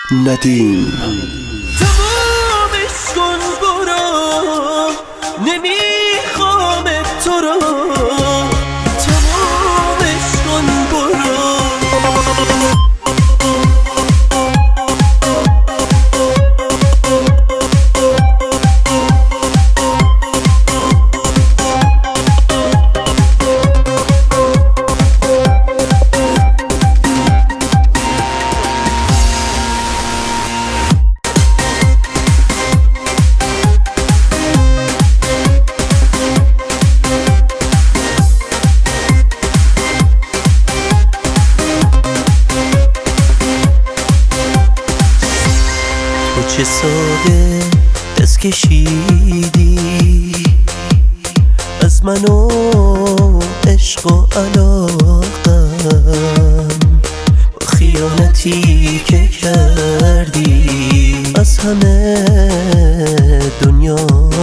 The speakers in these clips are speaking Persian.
ندیم. تمامش کن برو، نمیخوام تو رو. تمامش کن برو. چه ساده دست کشیدی از من و عشق و علاقم، با خیانتی که کردی از همه دنیا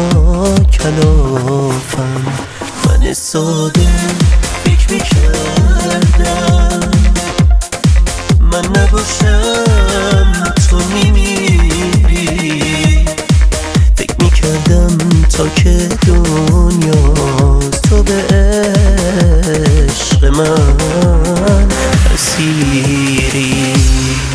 کلافم. من ساده فکر میکردم من نباشم تو میمیری، فکر میکردم تا که دنیاست تو به عشق من اسیری.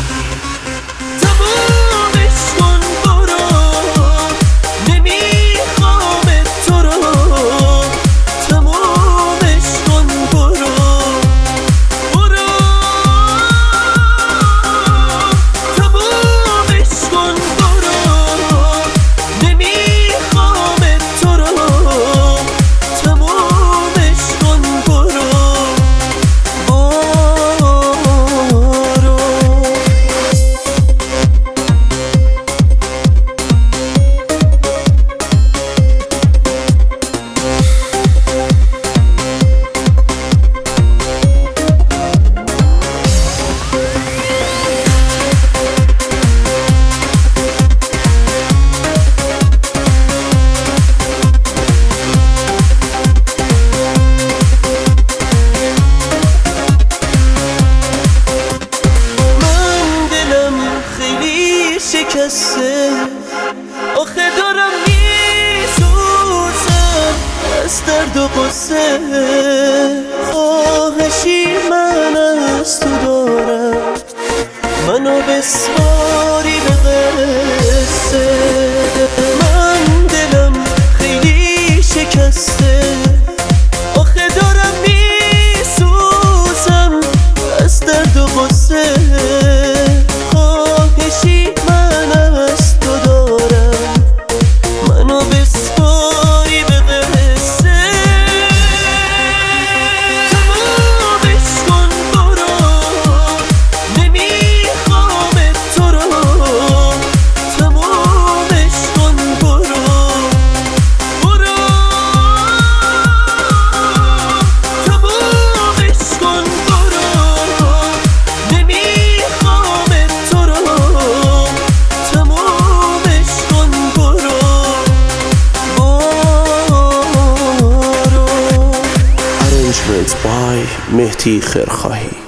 شکسته آخه دارم میسوزم از درد و قصه، خواهشی من از تو دارم منو بسپاری به قصه. من دلم خیلی شکسته آخه دارم میسوزم از درد و قصه، خواهشی by مهدی خیرخواهی.